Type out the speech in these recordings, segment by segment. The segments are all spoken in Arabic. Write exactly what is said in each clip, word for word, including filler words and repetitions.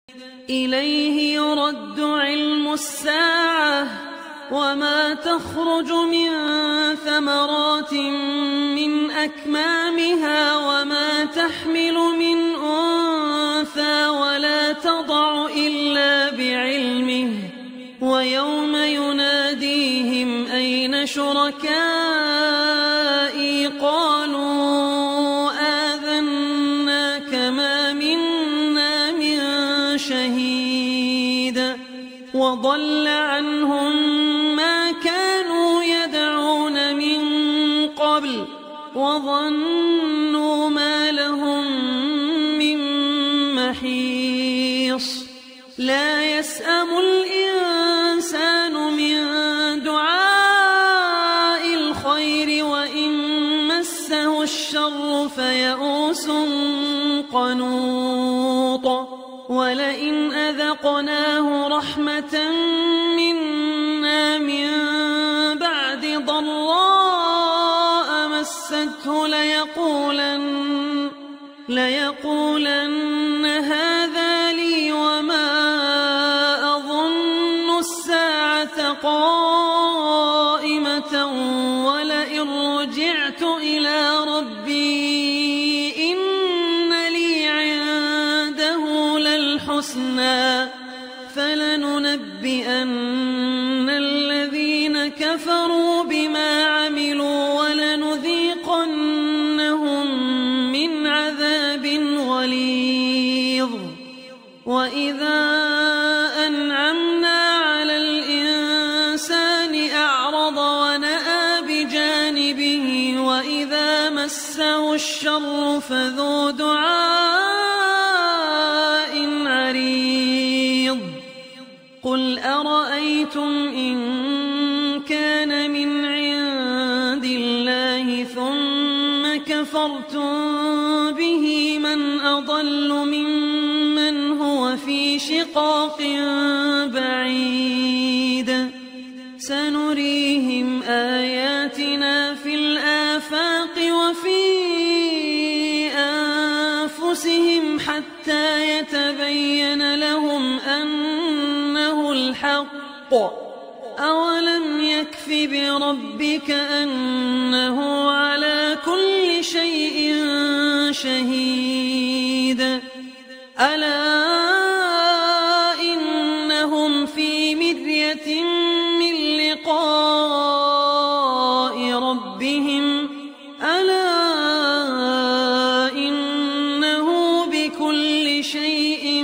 إليه يرد علم الساعة وما تخرج من ثمرات من أكمامها وما تحمل من أنثى ولا تضع إلا بعلمه ويوم يناديهم أين شركائي قالوا آذناك ما منا من شهيد وضل عنهم ما كانوا يدعون من قبل وظنوا ما لهم من محيص لا يسأم الإنسان من دعاء الخير وإن مسه الشر فيئوس قنوط ولئن أذقناه رحمة منا من بعد ضراء مسته ليقولن, ليقولن هذا لي وما أظن الساعة قائمة ولئن رجعت إلى ربي إن لي عنده للحسنى فلننبئن الذين كفروا بما عملوا ولنذيقنهم من عذاب غليظ وإذا أنعمنا على الإنسان أعرض ونأى بجانبه وإذا مسه الشر فذو دعاء عريض قل أرأيتم إن كان من عند الله ثم كفرتم به من أضل ممن هو في شقاق بعيد سنريهم آياتنا في الآفاق وفي أنفسهم حتى يتبين لهم أنه الحق أولم يكف بربك أنه على كل شيء شهيد ألا إنهم في مرية من لقاء ربهم ألا إنه بكل شيء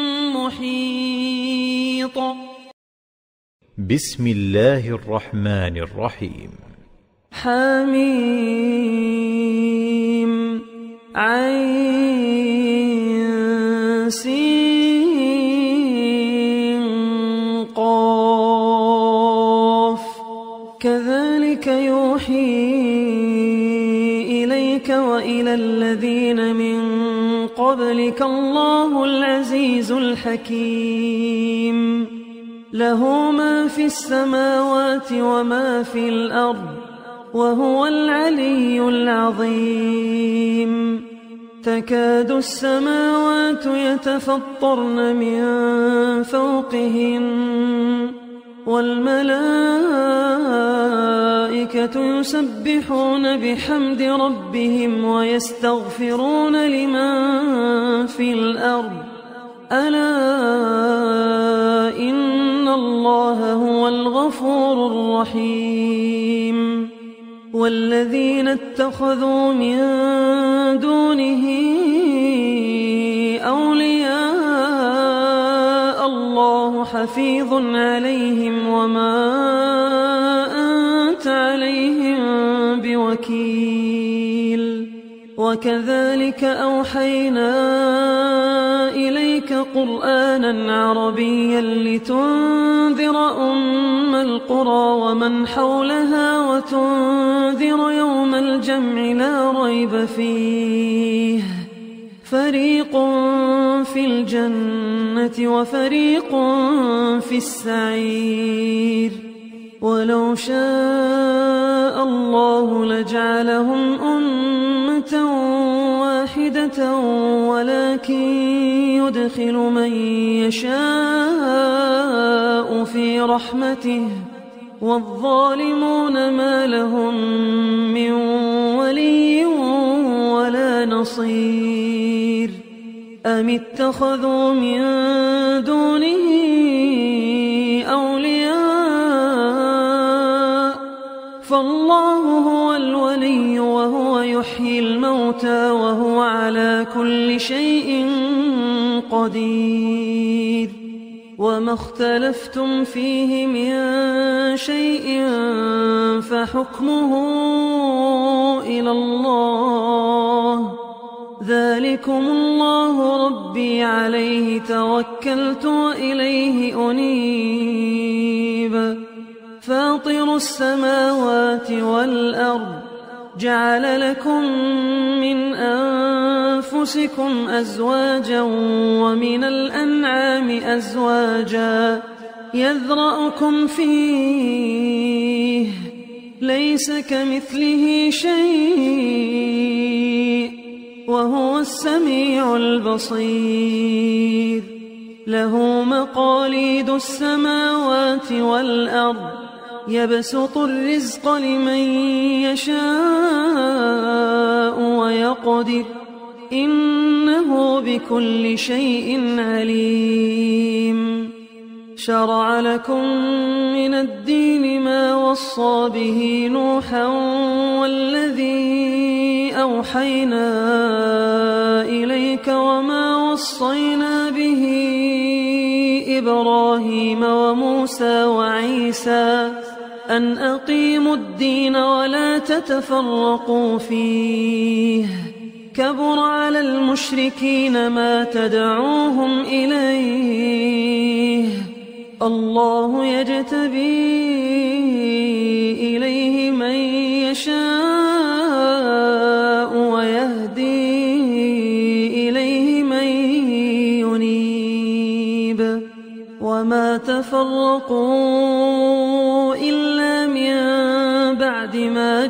محيط. بسم الله الرحمن الرحيم. حميم عين سين قاف كذلك يوحي إليك وإلى الذين من قبلك الله العزيز الحكيم له ما في السماوات وما في الأرض وهو العلي العظيم تكاد السماوات يتفطرن من فوقهن والملائكة يسبحون بحمد ربهم ويستغفرون لمن في الأرض ألا إن الله هو الغفور الرحيم والذين اتخذوا من دونه أولياء الله حفيظ عليهم وما أنت عليهم بوكيل وكذلك أوحينا إليك قرآنا عربيا لتنذر أم القرى ومن حولها وتنذر يوم الجمع لا ريب فيه فريق في الجنة وفريق في السعير ولو شاء الله لجعلهم أمة واحدة ولكن يدخل من يشاء في رحمته والظالمون ما لهم من ولي ولا نصير أم اتخذوا من دونه أولياء فالله هو الولي وهو يحيي الموتى وهو على كل شيء قدير وما اختلفتم فيه من شيء فحكمه إلى الله ذلكم الله ربي عليه توكلت وإليه أنيب فاطر السماوات والأرض جعل لكم من أنفسكم أزواجا ومن الأنعام أزواجا يذرأكم فيه ليس كمثله شيء وهو السميع البصير له مقاليد السماوات والأرض يبسط الرزق لمن يشاء ويقدر إنه بكل شيء عليم شرع لكم من الدين ما وصى به نوحا والذي أوحينا إليك وما وصينا به إبراهيم وموسى وعيسى أن أقيموا الدين ولا تتفرقوا فيه كبر على المشركين ما تدعوهم إليه الله يجتبي إليه من يشاء ويهدي إليه من ينيب وما تفرقوا إلا من بعد ما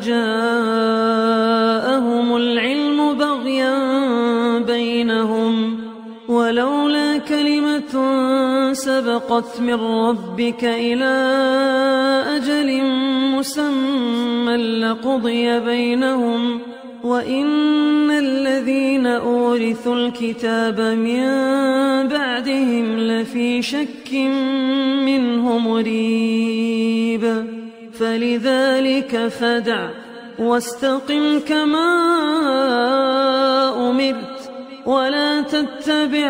جاءهم العلم بغيا بينهم ولولا كلمة سبقت من ربك إلى أجل مسمى لقضي بينهم وإن الذين أورثوا الكتاب من بعدهم لفي شك منه مريب فلذلك فادع واستقم كما أمرت ولا تتبع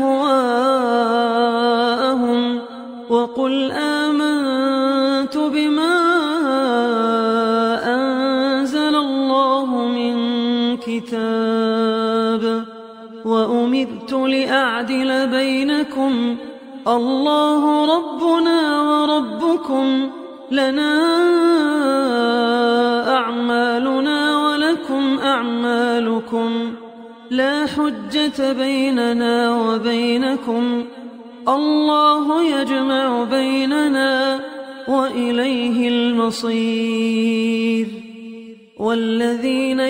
أهواءهم وقل آمنت بما أنزل الله من كتاب وأمرت لأعدل بينكم الله ربنا وربكم لنا أعمالنا ولكم أعمالكم لا حجة بيننا وبينكم الله يجمع بيننا وإليه المصير والذين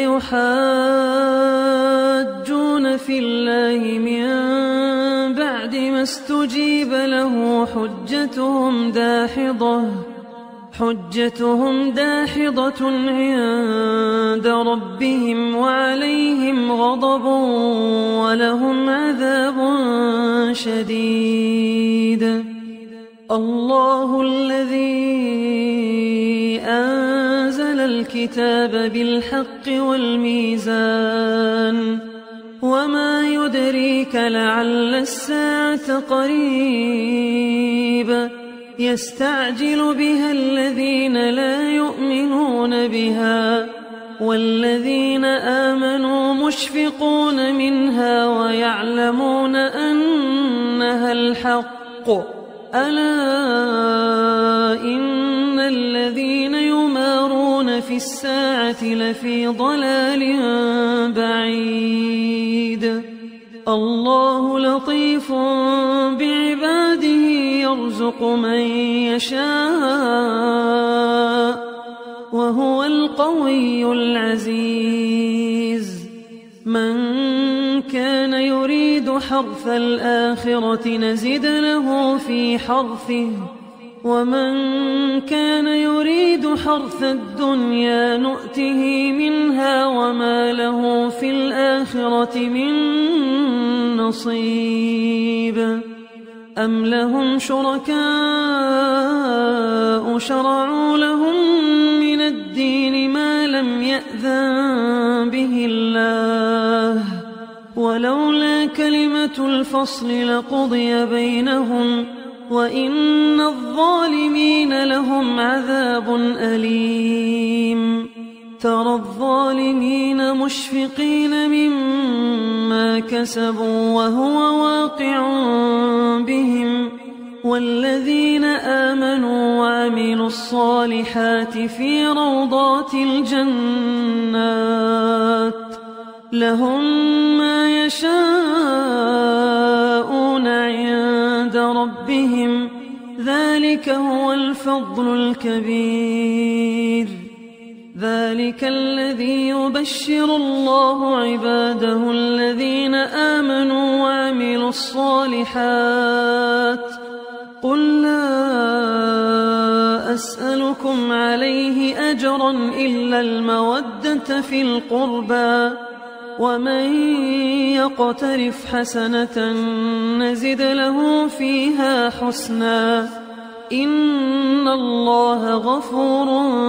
يحاجون في الله من بعد ما استجيب له حجتهم داحضة حجتهم داحضة عند ربهم وعليهم غضب ولهم عذاب شديد الله الذي أنزل الكتاب بالحق والميزان وما يدريك لعل الساعة قريب يستعجل بها الذين لا يؤمنون بها والذين آمنوا مشفقون منها ويعلمون أنها الحق ألا إن الذين يمارون في الساعة لفي ضلال بعيد الله لطيف بعباده يرزق من يشاء وهو القوي العزيز من كان يريد حرث الآخرة نزد له في حرثه ومن كان يريد حرث الدنيا نؤته منها وما له في الآخرة من نصيب أم لهم شركاء شرعوا لهم من الدين ما لم يأذن به الله ولولا كلمة الفصل لقضي بينهم وإن الظالمين لهم عذاب أليم ترى الظالمين مشفقين مما كسبوا وهو واقع بهم والذين آمنوا وعملوا الصالحات في روضات الجنات لهم ما يشاءون عند ربهم ذلك هو الفضل الكبير ذلك الذي يبشر الله عباده الذين آمنوا وعملوا الصالحات قل لا أسألكم عليه أجرا إلا المودة في القربى ومن يقترف حسنة نزد له فيها حسنا إن الله غفور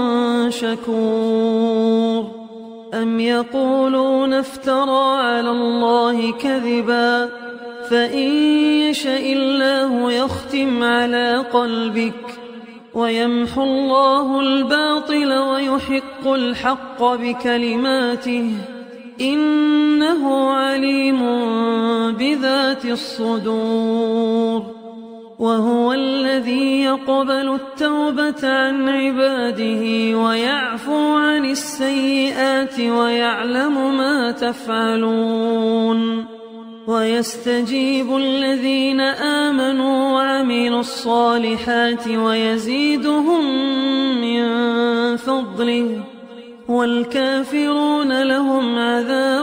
شكور أم يقولون افترى على الله كذبا فإن يشاء الله يختم على قلبك ويمحو الله الباطل ويحق الحق بكلماته إنه عليم بذات الصدور وهو الذي يقبل التوبة عن عباده ويعفو عن السيئات ويعلم ما تفعلون ويستجيب الذين آمنوا وعملوا الصالحات ويزيدهم من فضله والكافرون لهم عذاب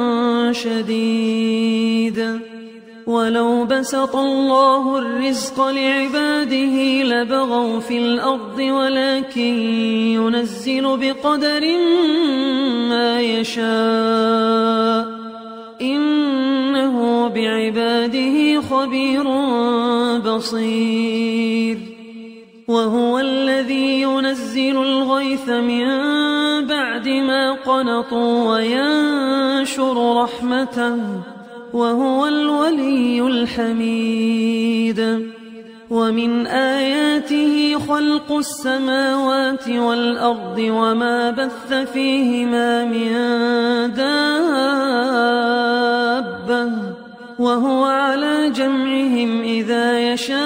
شديد ولو بسط الله الرزق لعباده لبغوا في الأرض ولكن ينزل بقدر ما يشاء إنه بعباده خبير بصير وهو الذي ينزل الغيث من بعد ما قنطوا وينشر رحمته وهو الولي الحميد ومن آياته خلق السماوات والأرض وما بث فيهما من دابة وهو على جمعهم إذا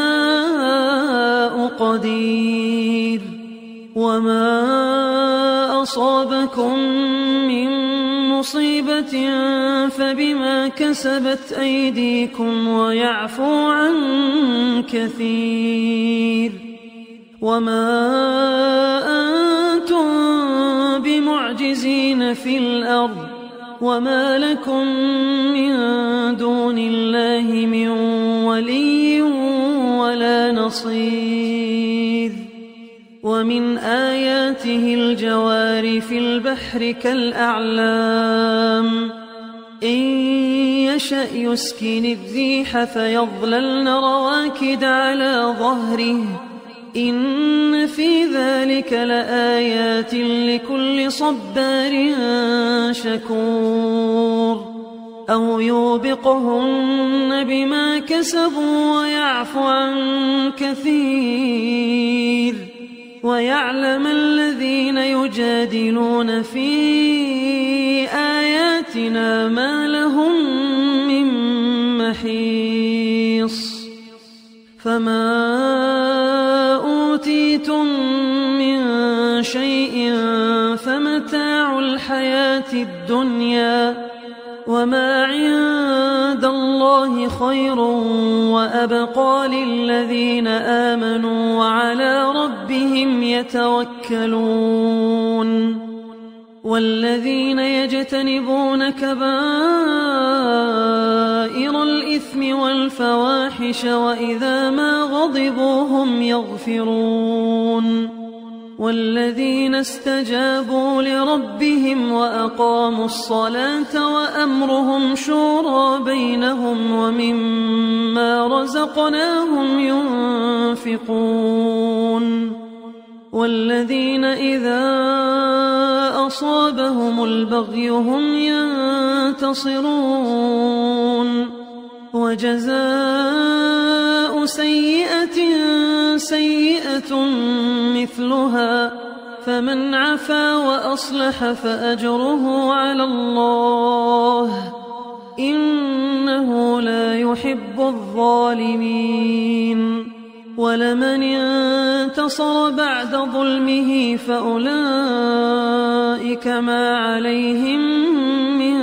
يشاء قدير وما أصابكم من مصيبة فبما كسبت أيديكم ويعفو عن كثير وما أنتم بمعجزين في الأرض وما لكم من دون الله من ولي ولا نصير ومن آياته الجوار في البحر كالأعلام إن يشأ يسكن الريح فيظللن رواكد على ظهره إن في ذلك لآيات لكل صبار شكور أو يوبقهن بما كسبوا ويعفو عن كثير ويعلم الذين يجادلون في آياتنا ما لهم من محيص فما أوتيتم من شيء فمتاع الحياة الدنيا وما عند الله الله خير وأبقى للذين آمنوا وعلى ربهم يتوكلون والذين يجتنبون كبائر الإثم والفواحش وإذا ما غضبوا هم يغفرون والذين استجابوا لربهم وأقاموا الصلاة وأمرهم شورى بينهم ومما رزقناهم ينفقون والذين إذا أصابهم البغي هم ينتصرون وجزاء سيئة سيئة مثلها فمن عفا وأصلح فأجره على الله إنه لا يحب الظالمين ولمن انتصر بعد ظلمه فأولئك ما عليهم من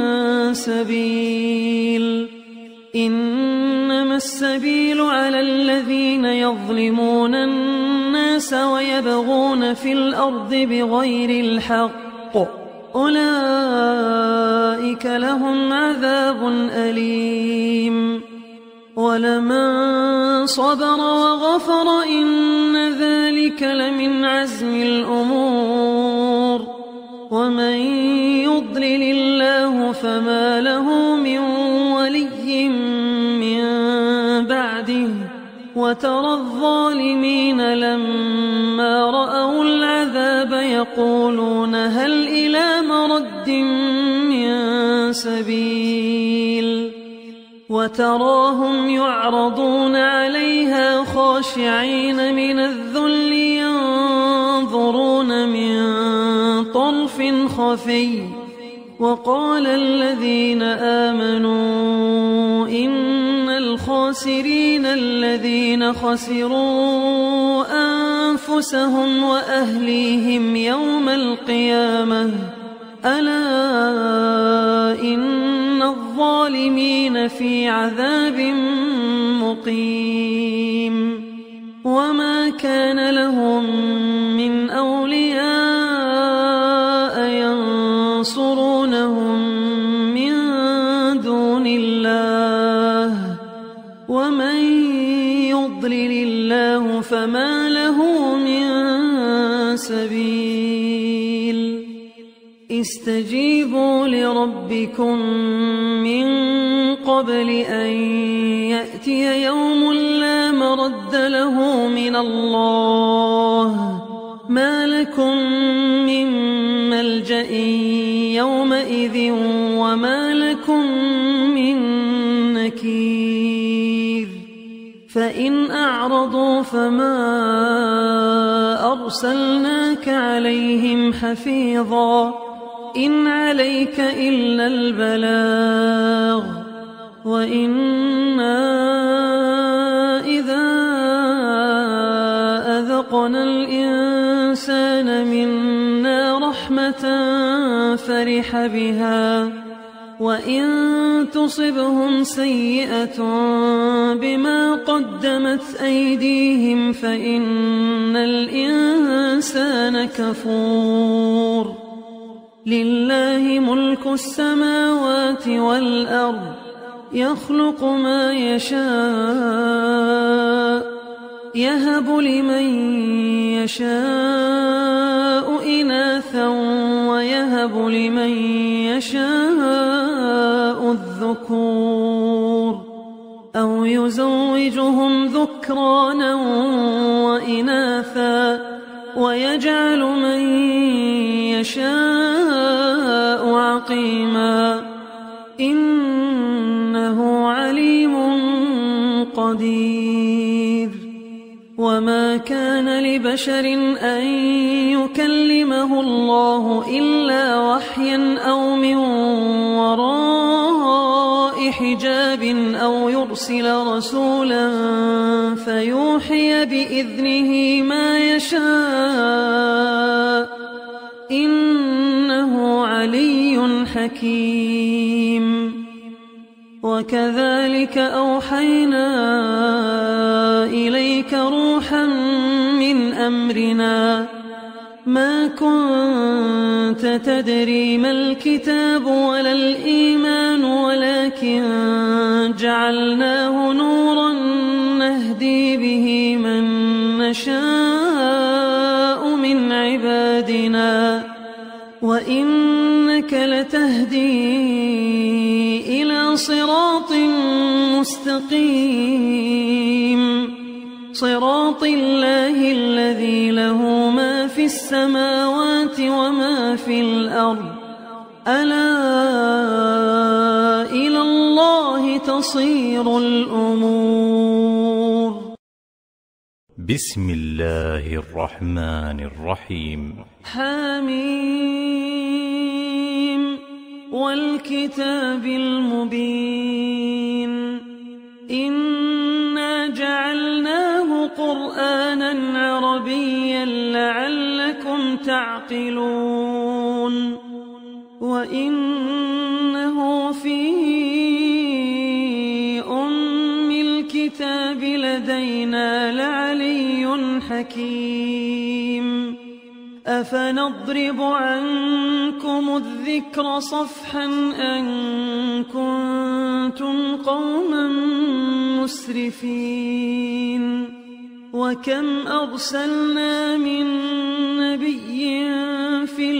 سبيل إنما السبيل على الذين يظلمون الناس ويبغون في الأرض بغير الحق أولئك لهم عذاب أليم ولمن صبر وغفر إن ذلك لمن عزم الأمور ومن يضلل الله فما له من ولي من بعده وترى الظالمين لما رأوا العذاب يقولون هل إلى مرد من سبيل وتراهم يعرضون عليها خاشعين من الذل ينظرون من طرف خفي وقال الذين آمنوا إن الخاسرين الذين خسروا أنفسهم وأهليهم يوم القيامة ألا إن الظالمين في عذاب مقيم وما كان لهم من أولياء ينصرونهم من دون الله ومن يضلل الله فما له من سبيل استجيبوا لربكم من قبل أن يأتي يوم لا مرد له من الله ما لكم من ملجأ يومئذ وما لكم من نكير فإن أعرضوا فما أرسلناك عليهم حفيظا إن عليك إلا البلاغ وإنا إذا أذقنا الإنسان منا رحمة فرح بها وإن تصبهم سيئة بما قدمت أيديهم فإن الإنسان كفور لله ملك السماوات والأرض يخلق ما يشاء يهب لمن يشاء إناثا ويهب لمن يشاء الذكور أو يزوجهم ذكرانا وإناثا ويجعل من يشاء عقيما إنه عليم قدير وما كان لبشر أن يكلمه الله إلا وحيا أو من وراء حجاب أو يرسل رسولا فيوحي بإذنه ما يشاء إنه علي حكيم وكذلك أوحينا إليك روحا من أمرنا ما كنت تدري ما الكتاب ولا الإيمان ولكن جعلناه نورا نهدي به من نشاء من عبادنا وإنك لتهدي إلى صراط مستقيم صراط الله الذي له ما في السماوات وما في الأرض ألا إلى الله تصير الأمور. بسم الله الرحمن الرحيم. حميم والكتاب المبين إنا جعلناه قرآنا عربيا لعلكم تعقلون وإنه في أم الكتاب لدينا لعلي حكيم. أفنضرب عنكم الذكر صفحا أن كنتم قوما مسرفين وكم أرسلنا من نبي في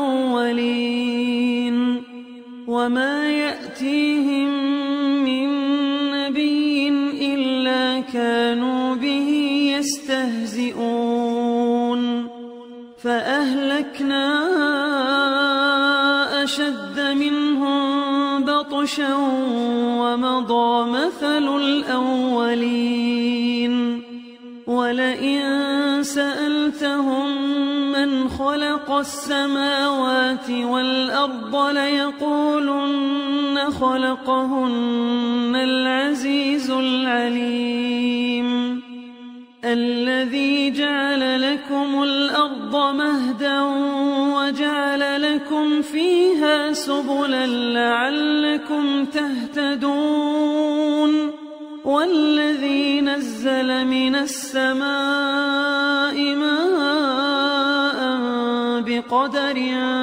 الأولين وما يأتيهم من نبي إلا كانوا به يستهزئون فأهلكنا أشد منهم بطشا ومضى مثل الأولين ولئن سألتهم من خلق السماوات والأرض ليقولن خلقهن العزيز العليم الذي جعل لكم الأرض مهدا وجعل لكم فيها سبلا لعلكم تهتدون والذي نزل من السماء ماء بقدر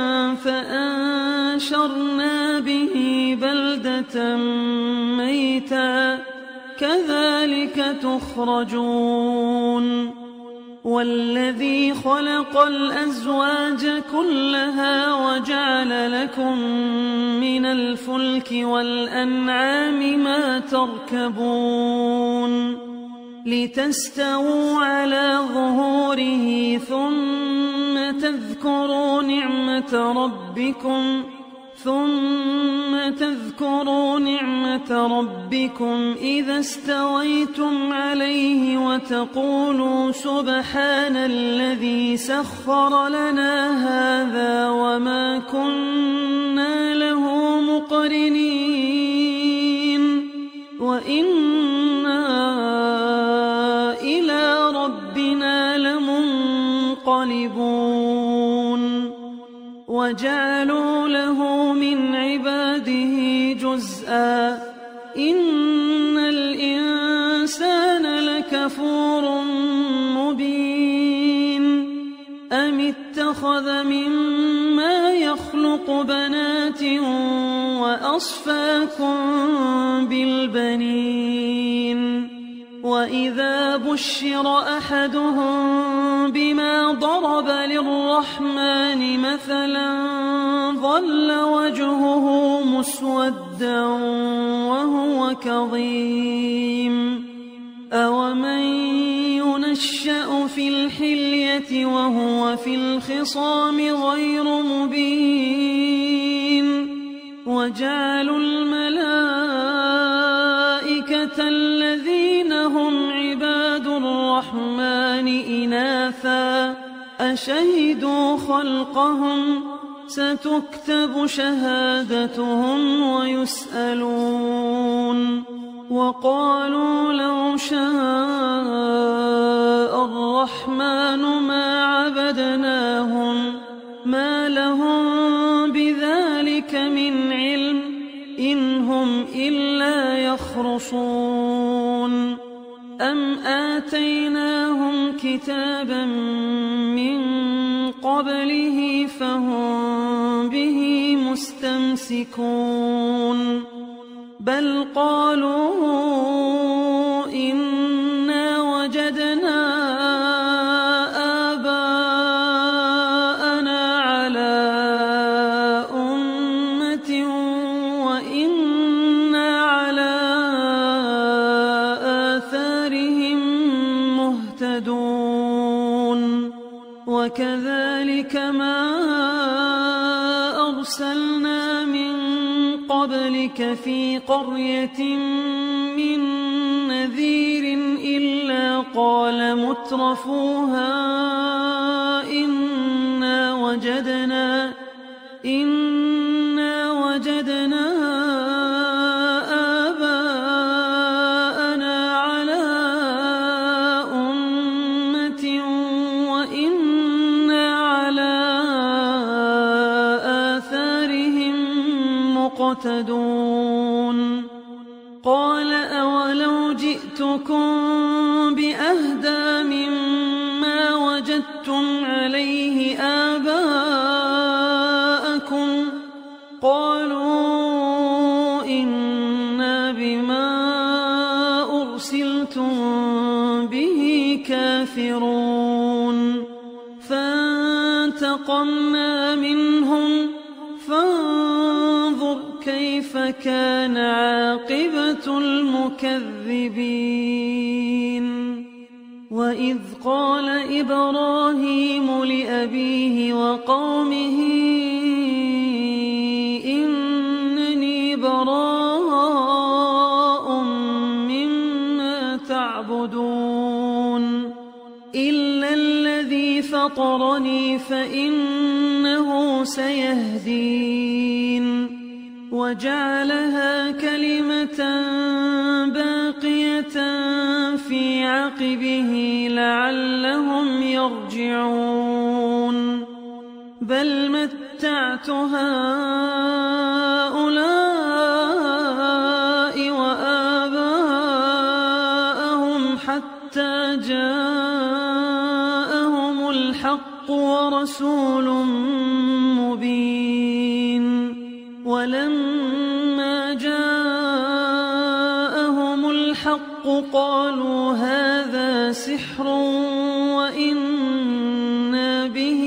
فأنشرنا به بلدة ميتا كذلك تخرجون والذي خلق الأزواج كلها وجعل لكم من الفلك والأنعام ما تركبون لتستووا على ظهوره ثم تذكروا نعمة ربكم ثم تذكروا نعمة ربكم إذا استويتم عليه وتقولوا سبحان الذي سخر لنا هذا وما كنا له مقرنين وإنا إلى ربنا لمنقلبون وجعلوا له من عباده جزءا إن الإنسان لكفور مبين أم اتخذ مما يخلق بنات وأصفاكم بالبنين وإذا بشر أحدهم بما ضرب للرحمن مثلا ظل وجهه مسودا وهو كظيم أومن ينشأ في الحلية وهو في الخصام غير مبين وجعلوا الملائكة الذين هم عباد الرحمن إناثا أشهدوا خلقهم ستكتب شهادتهم ويسألون وقالوا لو شاء الرحمن ما عبدناهم ما لهم بذلك من علم إن هم إلا يخرصون أم آتيناهم كتابا من قبله فهم به مستمسكون بل قالوا إنا وجدنا آباءنا على أمة وإنا على آثارهم مهتدون وكذلك ما أرسلنا من قبلك في قرية من نذير إلا قال مترفوها إنا وجدنا إنا وجدنا آباءنا على أمة وإنا على آثارهم مقتدون قال أولو جئتكم بأهدى مما وجدتم عليه آباءكم قالوا إنا بما أرسلتم به كافرون فانتقمنا منهم فانظر كيف كان عاقبة المكذبين وإذ قال إبراهيم لأبيه وقومه إنني براء مما تعبدون إلا الذي فطرني فإنه سيهدين وجعلها كلمة باقية في عقبه لعلهم يرجعون بل متعت هؤلاء وآباءهم حتى جاءهم الحق ورسول مبين ولما جاءهم الحق قالوا هذا سحر وإنا به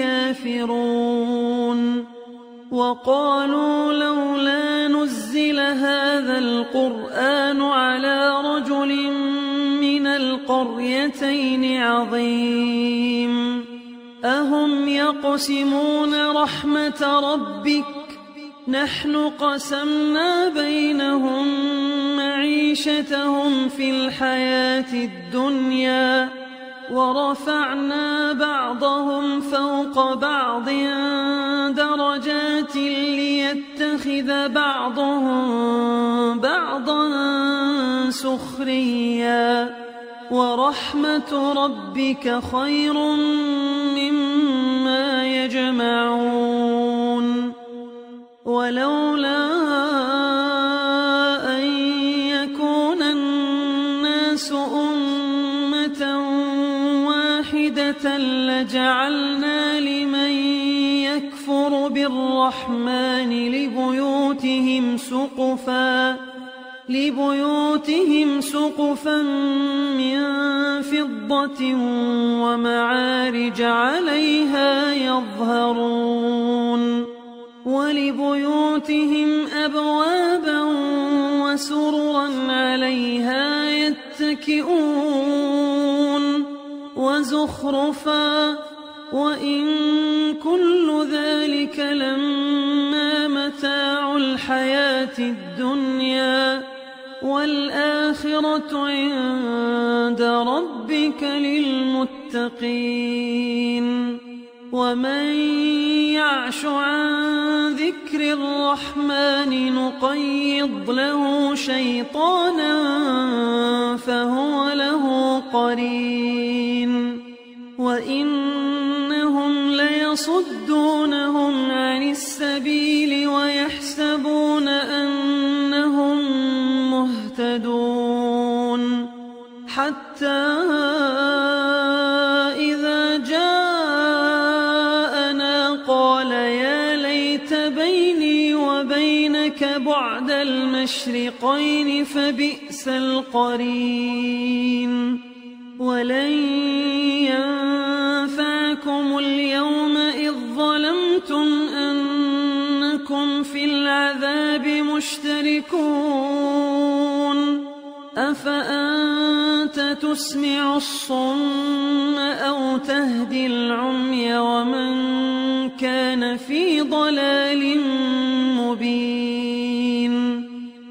كافرون وقالوا لولا نزل هذا القرآن على رجل من القريتين عظيم أهم يقسمون رحمة ربك نحن قسمنا بينهم معيشتهم في الحياة الدنيا ورفعنا بعضهم فوق بعض درجات ليتخذ بعضهم بعضا سخريا ورحمة ربك خير مما يجمعون ولولا أن يكون الناس أمة واحدة لجعلنا لمن يكفر بالرحمن لبيوتهم سقفا لبيوتهم سقفا من فضة ومعارج عليها يظهرون ولبيوتهم أبوابا وسررا عليها يتكئون وزخرفا وإن كل ذلك لما متاع الحياة الدنيا والآخرة عند ربك للمتقين ومن يعش عن ذكر الرحمن نقيض له شيطانا فهو له قرين وإنهم ليصدونهم عن السبيل ويحسبون أنهم مهتدون إذا جاءنا قال يا ليت بيني وبينك بعد المشرقين فبئس القرين. ولن ينفعكم اليوم إذ ظلمتم أنكم في العذاب مشتركون. أفأنت تسمع الصم أو تهدي العمي ومن كان في ضلال مبين.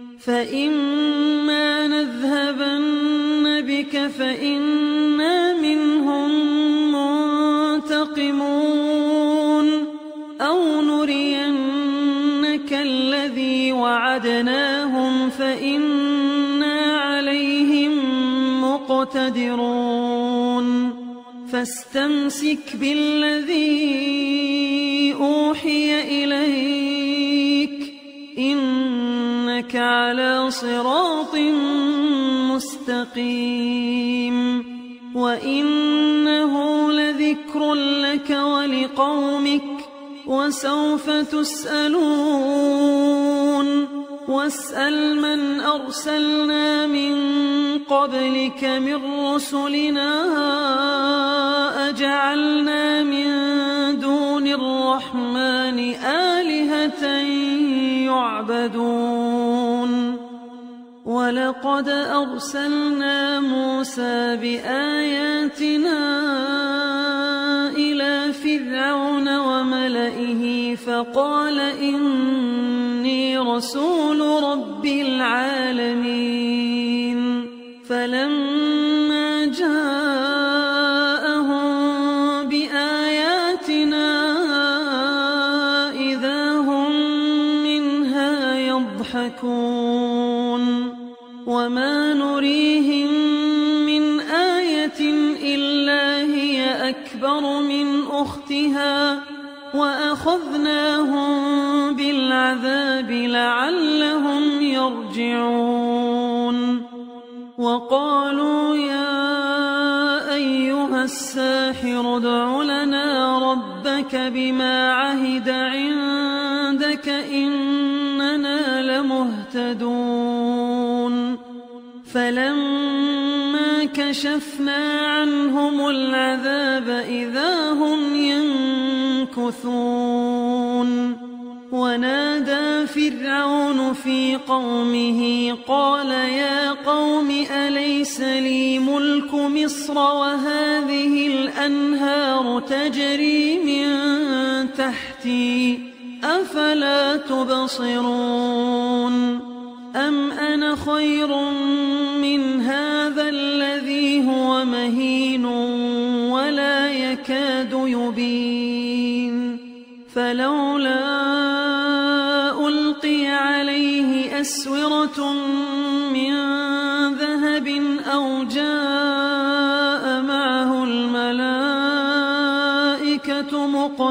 فإما نذهبن بك فإنا منهم منتقمون أو نرينك الذي وعدناهم فإنا عليهم مقتدرون. فاستمسك بالذي أوحي إليك إنك على صراط مستقيم. وإنه لذكر لك ولقومك وسوف تسألون. واسأل من أرسلنا من قبلك من رسلنا أجعلنا من دون الرحمن آلهة يعبدون. ولقد أرسلنا موسى بآياتنا إلى فرعون وملئه فقال إني رسول رب العالمين. فلما جاءهم بآياتنا إذا هم منها يضحكون. وما نريهم من آية إلا هي أكبر من أختها وأخذناهم بالعذاب لعلهم يرجعون. وقالوا يا أيها الساحر ادع لنا ربك بما عهد عندك إننا لمهتدون. فلما كشفنا عنهم العذاب إذا هم ينكثون. ونادى فرعون في قومه قال يا قوم أليس لي ملك مصر وهذه الأنهار تجري من تحتي أفلا تبصرون. أم أنا خير من هذا الذي هو مهين ولا يكاد يبين. فلولا ألقي عليه أسورة من ذهب أو جاء معه الملائكة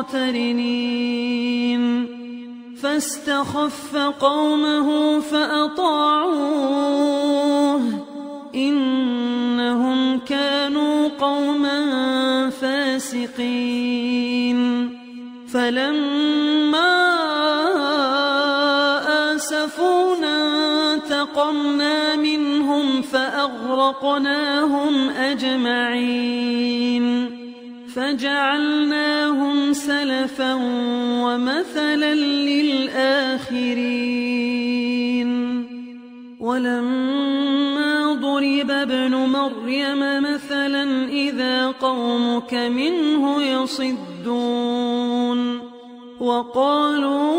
مقترنين. فاستخف قومه فأطاعوه إنهم كانوا قوما فاسقين. فلما آسفونا انتقمنا منهم فأغرقناهم أجمعين. فجعلناهم سلفا ومثلا للآخرين. ولما ضرب ابن مريم مثلا إذا قومك منه يصدون. وقالوا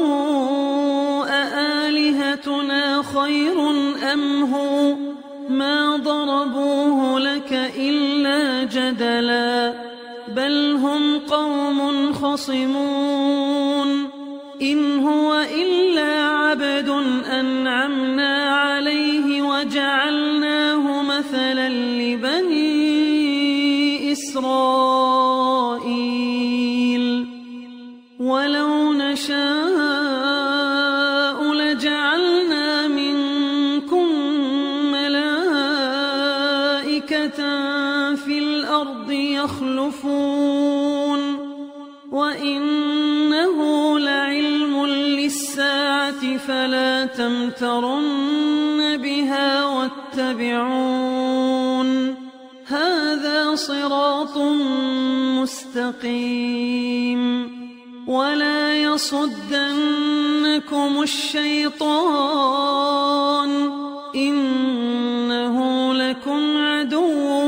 أآلهتنا خير أم هو ما ضربوه لك إلا جدلا بل هم قوم خصمون. إن هو إلا عبد أنعمنا عليه وجعلناه مثلا لبني إسرائيل. ولو نشاء لجعلنا منكم ملائكة في الأرض يخلفون وإنه لعلم للساعة فلا تمترن بها واتبعون هذا صراط مستقيم ولا يصدنكم الشيطان إنه لكم عدو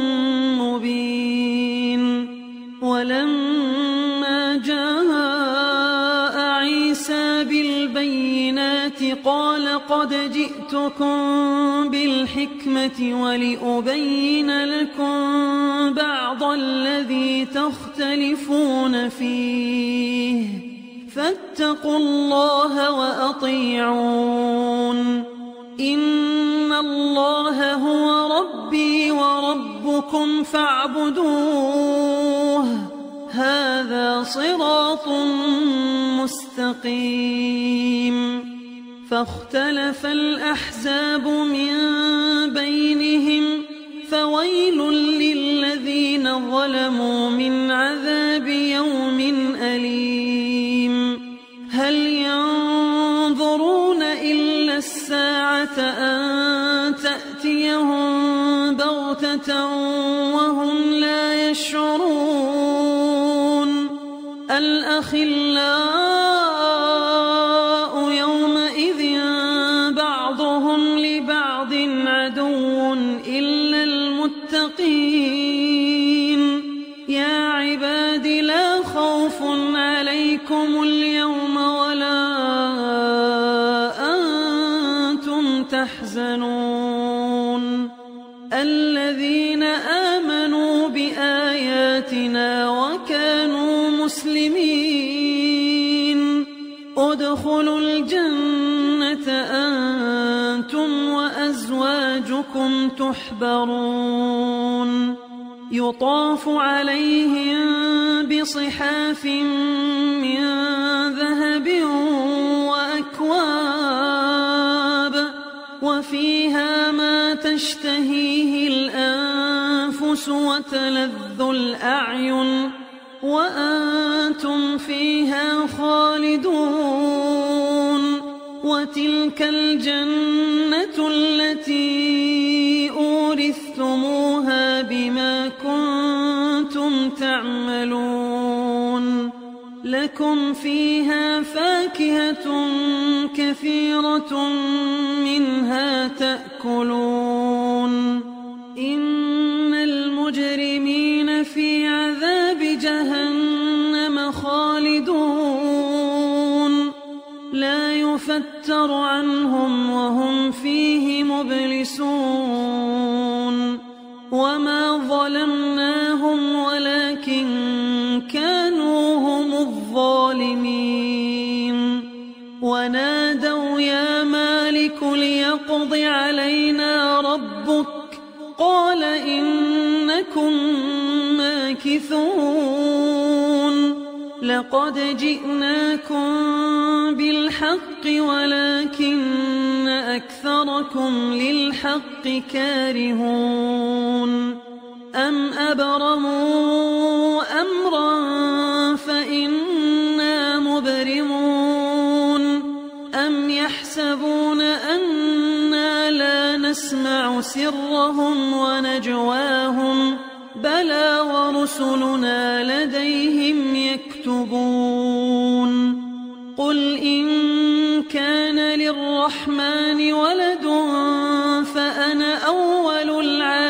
مبين ولما جاء عيسى بالبينات قال قد جئتكم بالحكمة ولأبين لكم بعض الذي تختلفون فيه فاتقوا الله وأطيعون إن الله هو ربي وربكم فاعبدوه هذا صراط مستقيم فاختلف الأحزاب من بينهم فويل للذين ظلموا من عذاب يوم أليم هل ينظرون إلا الساعة أن تأتيهم بغتة وهم لا يشعرون الأخلاء يومئذ بعضهم لبعض عدو إلا المتقين يا عباد لا خوف عليكم اليوم ولا أنتم تحزنون الذين آمنوا بآياتنا وكانوا مسلمين ادخلوا الجنة أنتم وأزواجكم تحبرون يطاف عليهم بصحاف من ذهب وأكواب وفيها ما تشتهيه الأنفس وتلذ الأعين وأنتم فيها خالدون وتلك الجنة التي أورثتموها بما كنتم تعملون لكم فيها فاكهة كثيرة منها تأكلون إن المجرمين في عذاب جهنم خالدون لا يفتر عنهم وهم فيه مبلسون وما ظلمناهم ولكن كانوا هم الظالمين ونادوا يا مالك ليقض علينا ربك قال إنكم ماكثون لقد جئناكم بالحق ولكن أكثركم للحق كارهون أم أبرموا أمرا فإنا مبرمون أم يحسبون أنا لا نسمع سرهم ونجواهم بلى ورسلنا لديهم يكتبون قل إن كان للرحمن ولد فأنا أول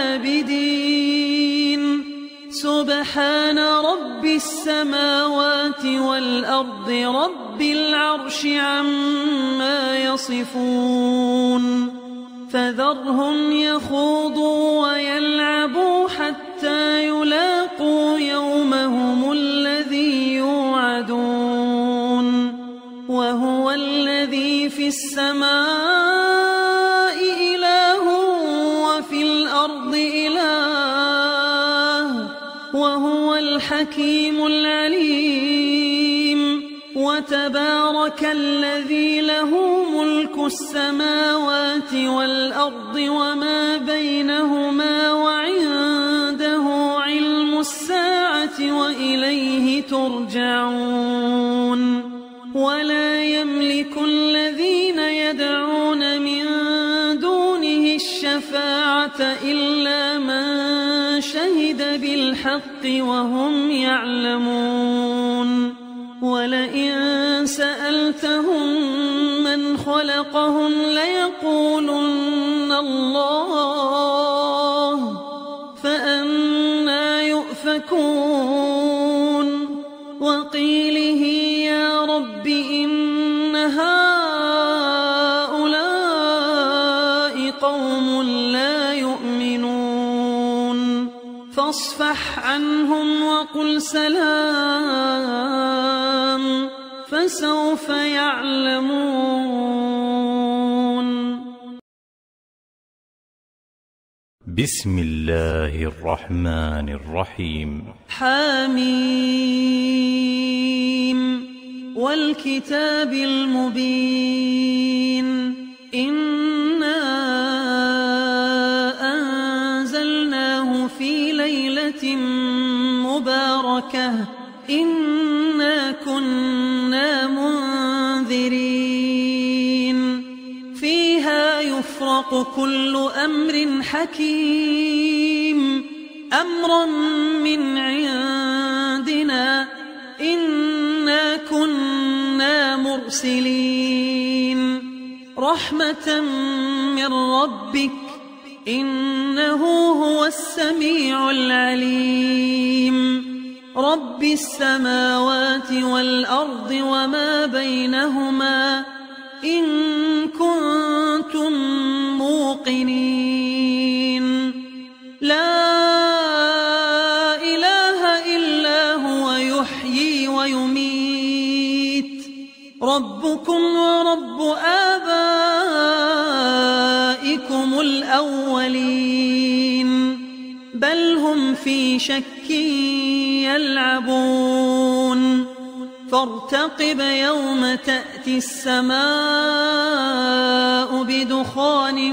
العابدين سبحان رب السماوات والأرض رب العرش عما يصفون فذرهم يخوضوا ويلعبوا حتى يلاقوا يومهم الذي يوعدون وهو الذي في السماء إله وفي الأرض إله وهو الحكيم العليم وتبارك الذي له ملك السماوات والأرض وما بينهما وعنده ترجعون ولا يملك الذين يدعون من دونه الشفاعة إلا من شهد بالحق وهم يعلمون ولئن سألتهم من خلقهم ليقولن الله فأنى يؤفكون وقيله يا رب إن هؤلاء قوم لا يؤمنون فاصفح عنهم وقل سلام فسوف يعلمون. بسم الله الرحمن الرحيم. حميم والكتاب المبين إنا أنزلناه في ليلة مباركة إنا كنا منذرين فيها يفرق كل أمر حكيم أمرا من عندنا إنا كنا مرسلين رحمة من ربك إنه هو السميع العليم رب السماوات والأرض وما بينهما إن كنتم موقنين لا إله إلا هو يحيي ويميت ربكم ورب آبائكم الأولين بل هم في شك يلعبون فارتقب يوم تأتي السماء بدخان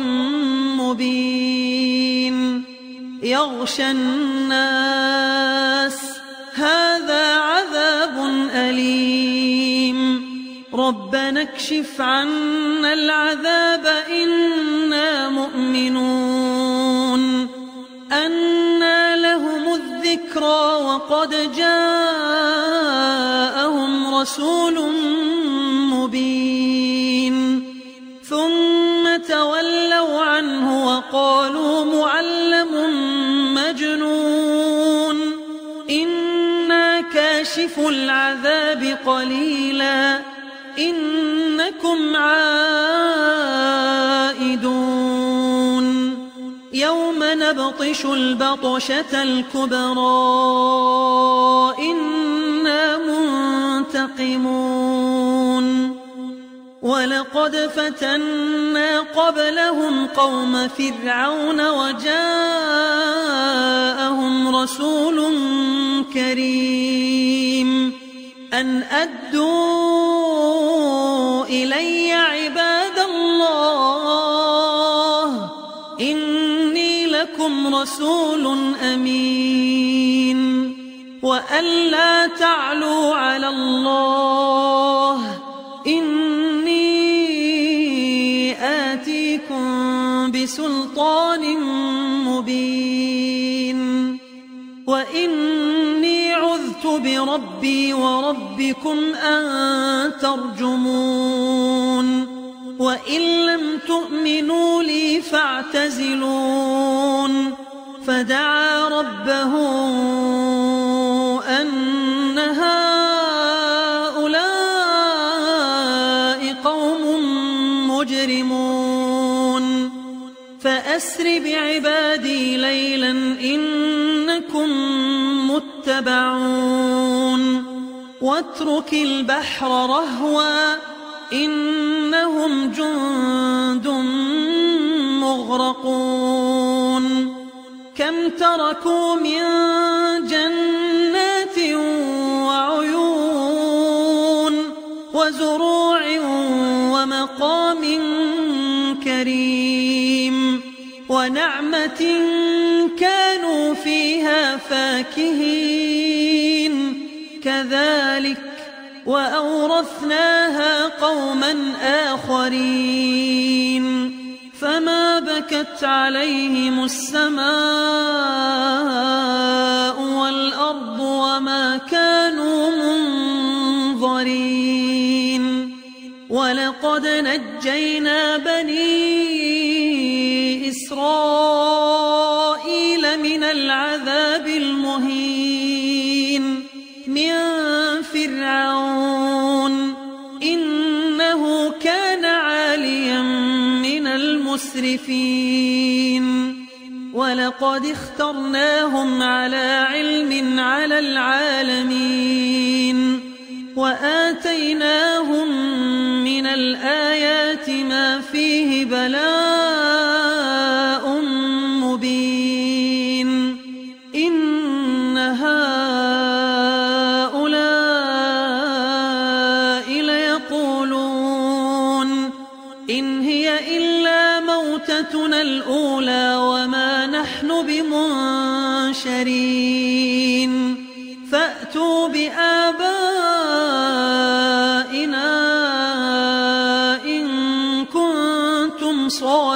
مبين يغشى الناس هذا عذاب أليم ربنا اكشف عنا العذاب إنا مؤمنون أنى لهم الذكرى وقد جاءهم رسول مبين ثم تولوا عنه وقالوا معلم مجنون إنا كاشف العذاب قليلا إنكم عائدون يوم نبطش البطشة الكبرى إنا منتقمون ولقد فتنا قبلهم قوم فرعون وجاءهم رسول كريم أن أدوا إلي عباد الله إني لكم رسول أمين وأن لا تعلوا على الله إني آتيكم بسلطان مبين وإني عذت بربي وربكم أن ترجمون وإن لم تؤمنوا لي فاعتزلون فدعا ربه أن هؤلاء قوم مجرمون فأسر بعبادي ليلا إنكم متبعون واترك البحر رهوا إنهم جند مغرقون كم تركوا من جنات وعيون وزروع ومقام كريم ونعمة كانوا فيها فاكهين كذلك وأورثناها قوما آخرين فما بكت عليهم السماء والأرض وما كانوا منظرين ولقد نجينا بني إسرائيل من العذاب المهين من فرعون إنه كان عاليا من المسرفين ولقد اخترناهم على علم على العالمين وآتيناهم من الآيات ما فيه بلاء مبين إن هؤلاء ليقولون إن هي إلا موتتنا الأولى وما نحن بمنشرين فأتوا بآبائنا إن كنتم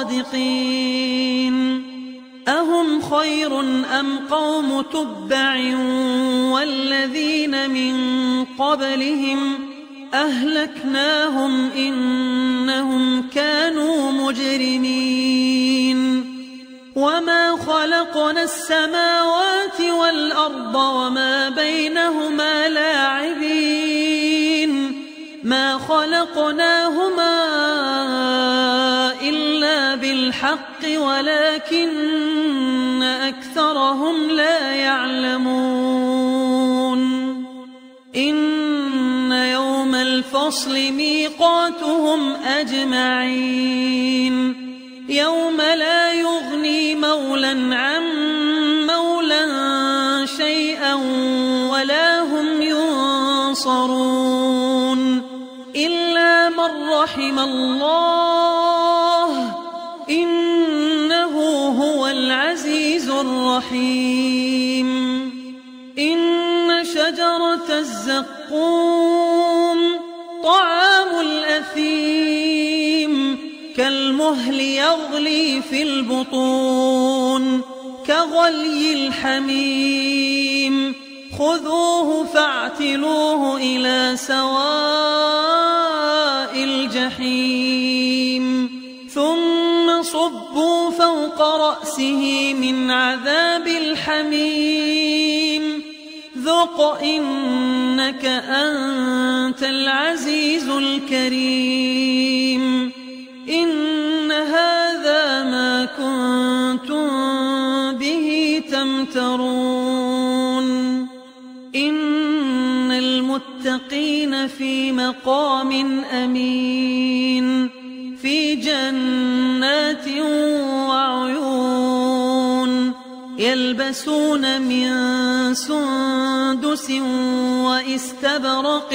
صادقين أهم خير أم قوم تبع والذين من قبلهم أهلكناهم إنهم كانوا مجرمين وما خلقنا السماوات والأرض وما بينهما لاعبين ما خلقناهما إلا بالحق ولكن أكثرهم لا يعلمون إن يوم الفصل ميقاتهم أجمعين يوم لا يغني مولى عن مولى شيئا ولا هم ينصرون إلا من رحم الله إنه هو العزيز الرحيم إن شجرة الزقوم طعام الأثيم كالمهل يغلي في البطون كغلي الحميم خذوه فاعتلوه إلى سواء الجحيم ثم صبوا فوق رأسه من عذاب الحميم ذق إنك أنت العزيز الكريم إن هذا ما كنتم به تمترون إن المتقين في مقام أمين في جنات وعيون يلبسون من سندس وإستبرق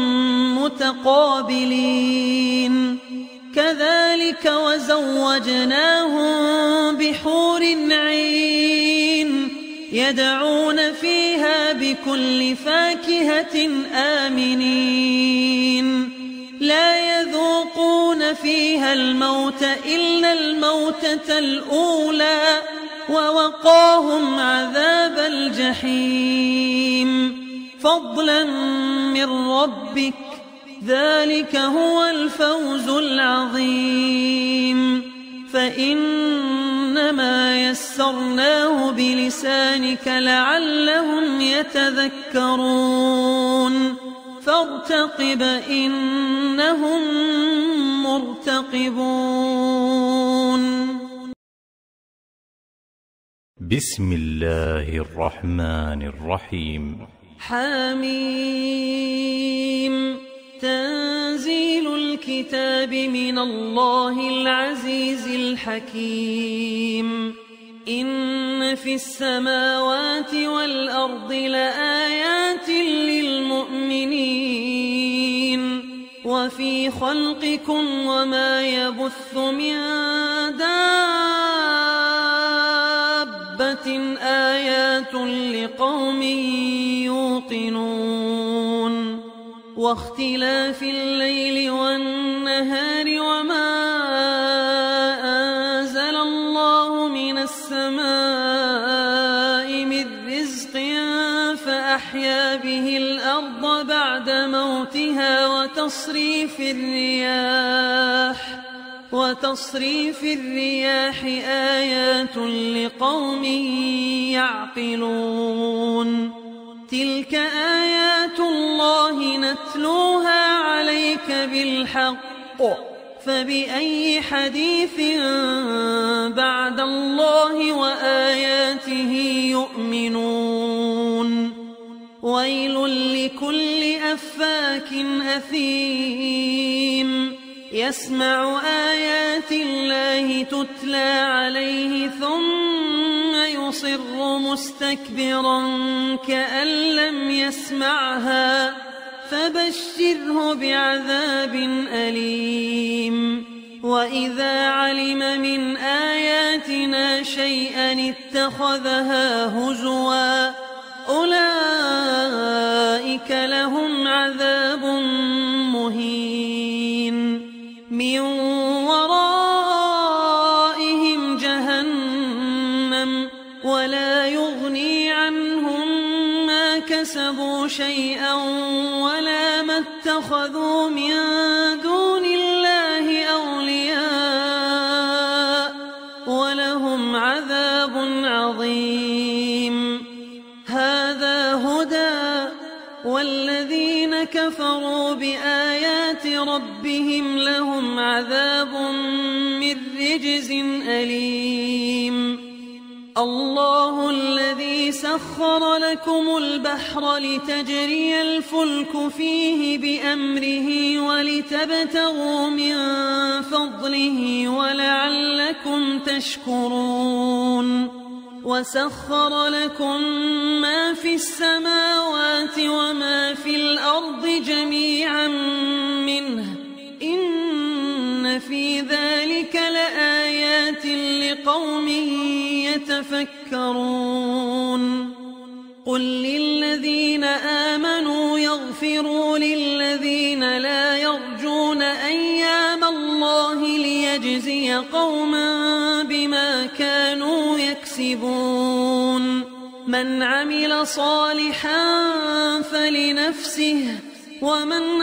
متقابلين كذلك وزوجناهم بحور عين يدعون فيها بكل فاكهة آمنين لا يذوقون فيها الموت إلا الموتة الأولى ووقاهم عذاب الجحيم فضلا من ربك ذلك هو الفوز العظيم فإنما يسرناه بلسانك لعلهم يتذكرون فارتقب إنهم مرتقبون بسم الله الرحمن الرحيم حميم تنزيل الكتاب من الله العزيز الحكيم إن في السماوات والأرض لآيات للمؤمنين وفي خلقكم وما يبث من دابة آيات لقوم يوقنون واختلاف الليل والنهار وما أنزل الله من السماء من رزق فأحيا به الأرض بعد موتها وتصريف الرياح وتصريف الرياح آيات لقوم يعقلون تلك آيات الله نتلوها عليك بالحق فبأي حديث بعد الله وآياته يؤمنون ويل لكل أفاك أثيم يسمع آيات الله تتلى عليه ثم يصر مستكبرا كأن لم يسمعها فبشره بعذاب أليم وإذا علم من آياتنا شيئا اتخذها هزوا أولئك لهم عذاب مهين من ورائهم جهنم ولا يغني عنهم ما كسبوا شيئا ولا ما اتخذوا من دون الله أولياء ولهم عذاب عظيم هذا هدى والذين كفروا بآيات ربهم لهم عذاب من رجز أليم الله الذي سخر لكم البحر لتجري الفلك فيه بأمره ولتبتغوا من فضله ولعلكم تشكرون وسخر لكم ما في السماوات وما في الأرض جميعا منه إن في ذلك لآيات لقوم يتفكرون قل للذين آمنوا يغفروا للذين لا يرجون أيام الله ليجزي قوما بما كانوا يكسبون من عمل صالحا فلنفسه ومن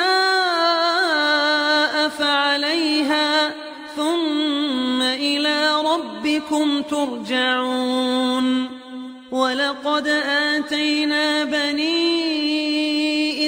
أساء فعليها ثم إلى ربكم ترجعون ولقد آتينا بني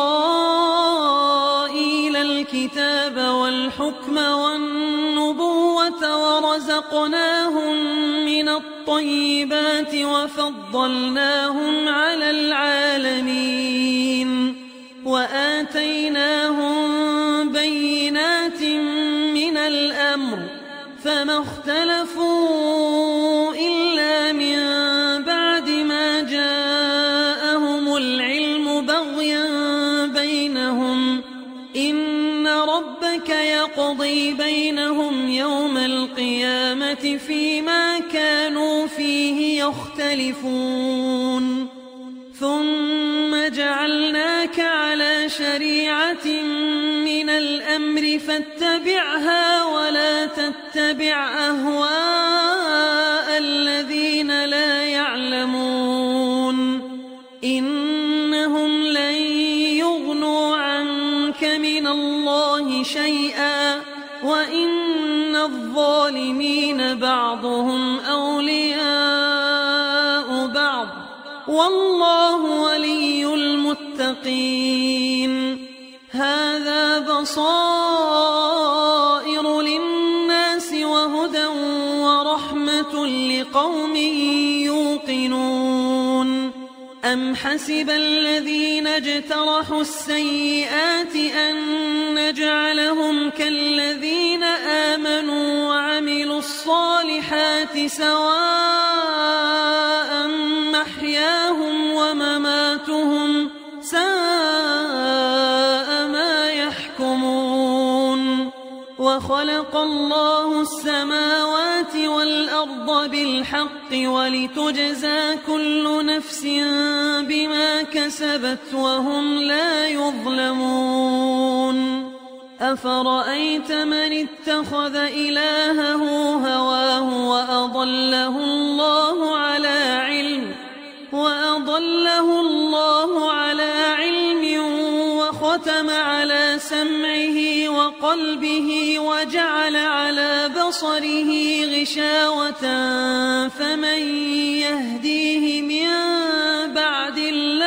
إسرائيل الكتاب والحكم والنبوة ورزقناهم من الطيبات وفضلناهم على العالمين وآتيناهم بينات من الأمر فما اختلفوا إلا من بعد ما جاءهم العلم بغيا بينهم إن ربك يقضي بينهم يوم القيامة فيما كانوا فيه يختلفون ثم جعلناك على شريعة من الأمر فاتبعها ولا تتبع أهواء الذين لا يعلمون إنهم لن يغنوا عنك من الله شيئا وإن الظالمين بعضهم أولياء بعض والله ولي المتقين هذا بصائر للناس وهدى ورحمة لقوم يوقنون أم حسب الذين اجترحوا السيئات أن نجعلهم كالذين آمنوا وعملوا الصالحات سواء محياهم ومماتهم ساء ما يحكمون وخلق الله السماوات والأرض بالحق ولتجزى كل نفس بما كسبت وهم لا يظلمون أفرأيت من اتخذ إلهه هواه وأضله الله على علم وأضله الله على علم وختم على سمعه وقلبه وجعل على بصره غشاوة فمن يهديه من بعد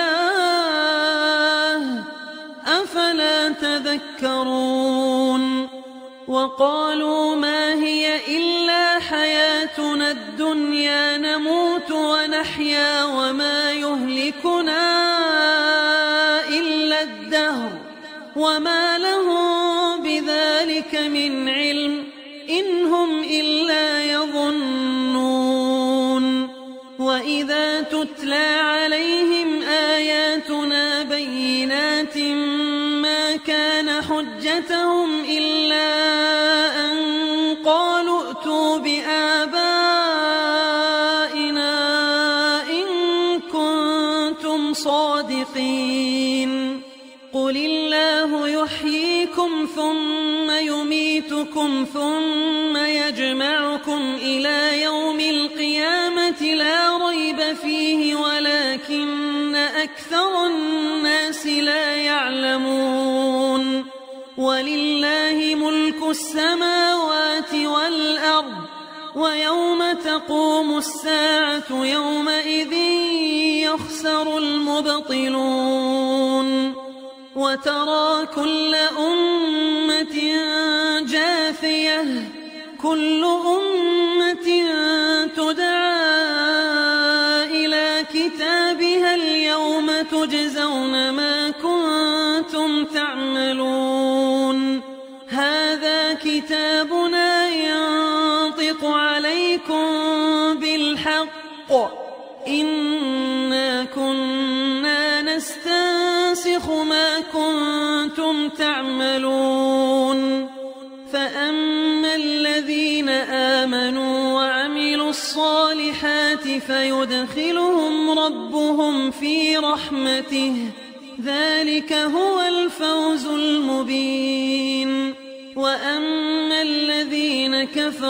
الله أفلا تذكرون وقالوا ما هي إلا حياتنا الدنيا نموت ونحيا وما يهلكنا إلا الدهر وما لهم بذلك من علم إن هم إلا يظنون وإذا تتلى عليهم آياتنا بينات ما كان حجتهم إلا أن قالوا ائتوا بآبائنا إن كنتم صادقين قل الله يحييكم ثم يميتكم ثم يجمعكم إلى يوم القيامة لا ريب فيه ولكن أكثر الناس لا يعلمون ولله ملك السماوات والأرض ويوم تقوم الساعة يومئذ يخسر المبطلون وترى كل أمة جاثية كل أمة تدعى إلى كتابها اليوم تجزون ما كنتم تعملون هذا كتابنا ينطق عليكم بالحق إنا كنا نستنسخ ما كنتم تعملون فأما الذين آمنوا وعملوا الصالحات فيدخلهم ربهم في رحمته ذلك هو الفوز المبين وأما الذين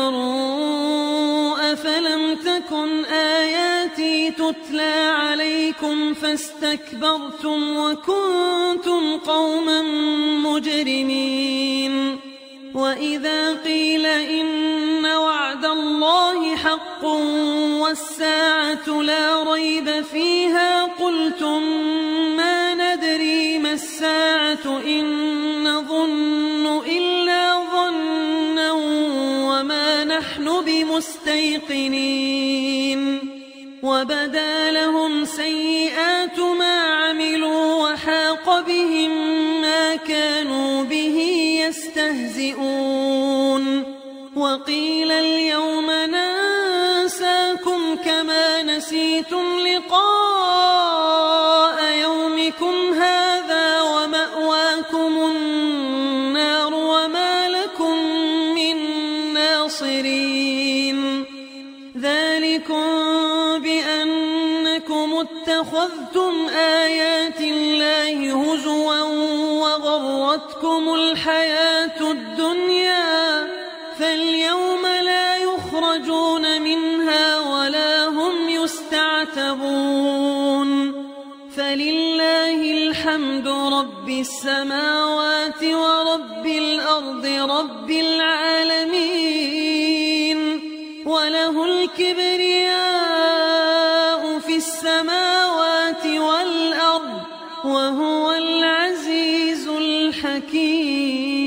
كفروا أفلم تكن آياتي تتلى عليكم فاستكبرتم وكنتم قوما مجرمين وإذا قيل إن وعد الله حق والساعة لا ريب فيها قلتم ما ندري ما الساعة إن نظن إلا ظنا وما نحن بمستيقنين وبدا لهم سيئات ما عملوا وحاق بهم ما كانوا به يستهزئون وقيل اليوم ننساكم كما نسيتم لقاء يومكم هذا ومأواكم النار وما لكم من ناصرين ذلكم بأنكم اتخذتم آيات الله هزوا وغرتكم الحياة الدنيا فاليوم لا يخرجون منها ولا هم يستعتبون فلله الحمد رب السماوات ورب الأرض رب العالمين وله الكبرياء في السماوات والأرض وهو العزيز الحكيم